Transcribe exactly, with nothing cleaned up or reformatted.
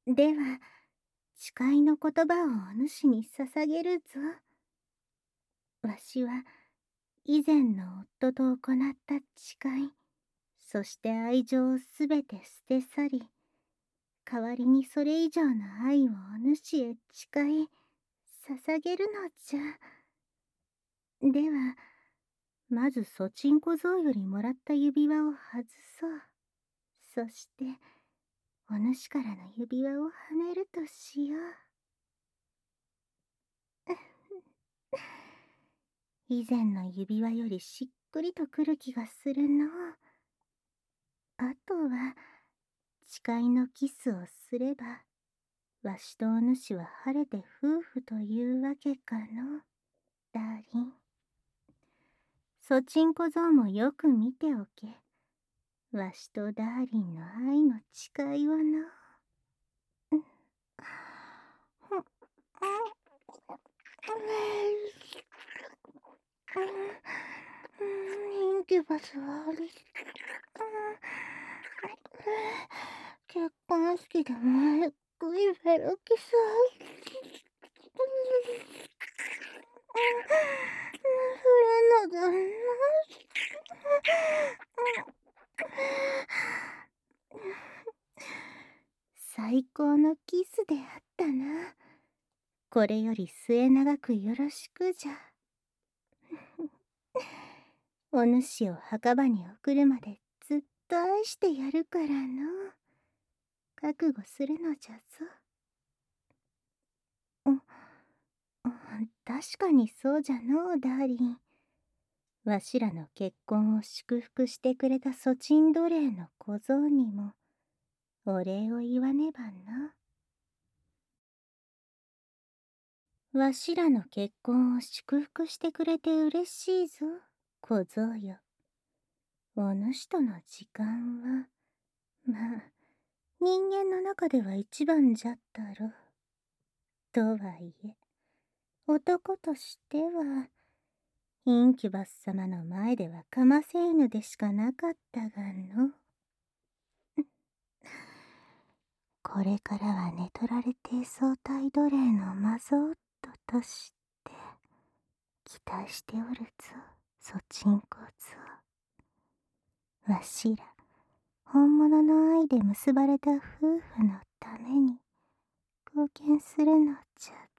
では、誓いの言葉をお主に捧げるぞ。わしは、以前の夫と行った誓い、そして愛情をすべて捨て去り、代わりにそれ以上の愛をお主へ誓い、捧げるのじゃ。では、まずそちんこぞうよりもらった指輪を外そう。そして、お主からの指輪をはめるとしよう。以前の指輪よりしっくりとくる気がするのう。あとは、誓いのキスをすれば、わしとお主は晴れて夫婦というわけかの、ダーリン。そちんこぞうもよく見ておけ。わしとダーリンの愛の誓いをの。インキュバスはあれ。結婚式でもゆっくりフェルキスするのだな。最高のキスであったな。これより末永くよろしくじゃ。お主を墓場に送るまでずっと愛してやるからの。覚悟するのじゃぞ。うん、確かにそうじゃのう、ダーリン。わしらの結婚を祝福してくれたソチン奴隷の小僧にも、お礼を言わねばな。わしらの結婚を祝福してくれて嬉しいぞ、小僧よ。お主との時間は、まあ、人間の中では一番じゃったろ。とはいえ、男としては、インキュバス様の前ではかませ犬でしかなかったがの。これからは寝取られて相対奴隷のマゾーットとして期待しておるぞ、そちんこぞ。わしら本物の愛で結ばれた夫婦のために貢献するのじゃ